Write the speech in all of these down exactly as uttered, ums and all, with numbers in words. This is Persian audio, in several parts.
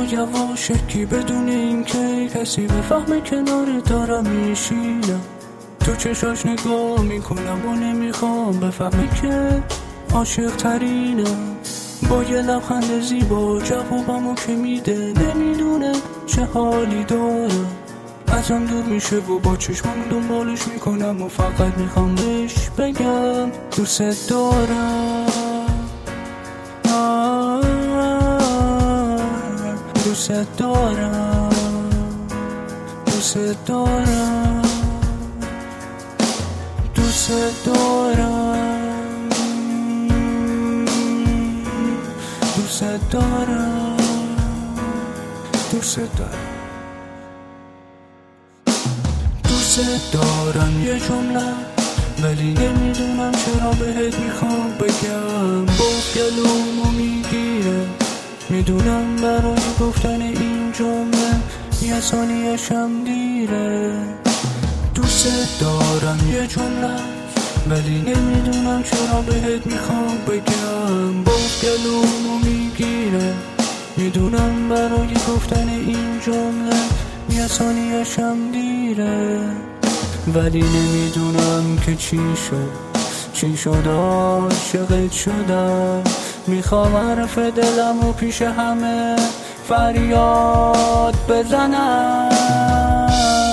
و یواشکی بدون اینکه کسی بفهمه کنار دارم میشینم، تو چشاش نگاه میکنم و نمیخوام بفهمه که عاشق ترینم. با یه لبخند زیبا جوابمو که میده، نمیدونه چه حالی دارم. ازم دور میشه و با چشمم دنبالش میکنم و فقط میخوام بهش بگم دوست دارم، دوست دارم، دوست دارم، دوست دارم، دوست دارم، دوست دارم، دوست دارم. یه جمله ولی نمیدونم چرا بهت میخوام بگم، باز گلومو میگیره. میدونم برای گفتن این جمله یه ثانیه‌شم دیره. دوست دارم یه جمله ولی نمیدونم چرا بهت میخوام بگم، باز گلومو میگیره. میدونم برای گفتن این جمله یه ثانیه‌شم دیره، ولی نمیدونم که چی شد چی شد عاشقت شدم. میخوام حرف دلم و پیش همه فریاد بزنم.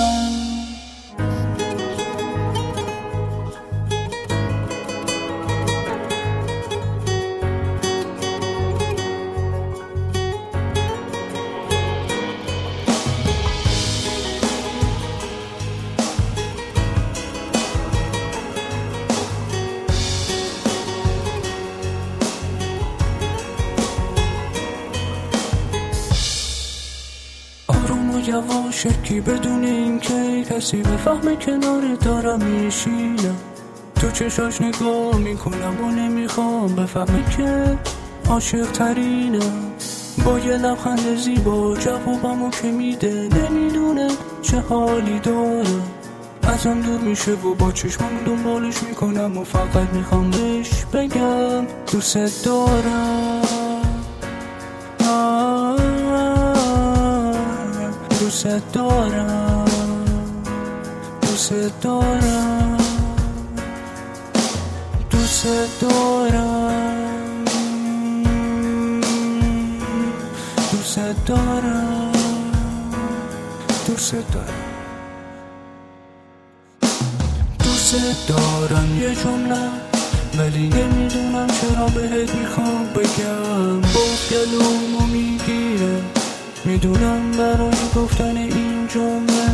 یواشکی بدون اینکه کسی بفهمه کنار دارم میشینم، تو چشاش نگاه میکنم و نمیخوام بفهمه که عاشق ترینم. با یه لبخند زیبا جوابمو که میده، نمیدونه چه حالی دارم. ازم دور میشه و با چشمم دنبالش میکنم و فقط میخوام بهش بگم دوست دارم، دوست دارم، دوست دارم، دوست دارم، دوست دارم، دوست دارم. دوست دارم یه جمله ولی نمیدونم چرا بهت میخوام بگم، باز گلومو میگیره. میدونم برای گفتن این جمله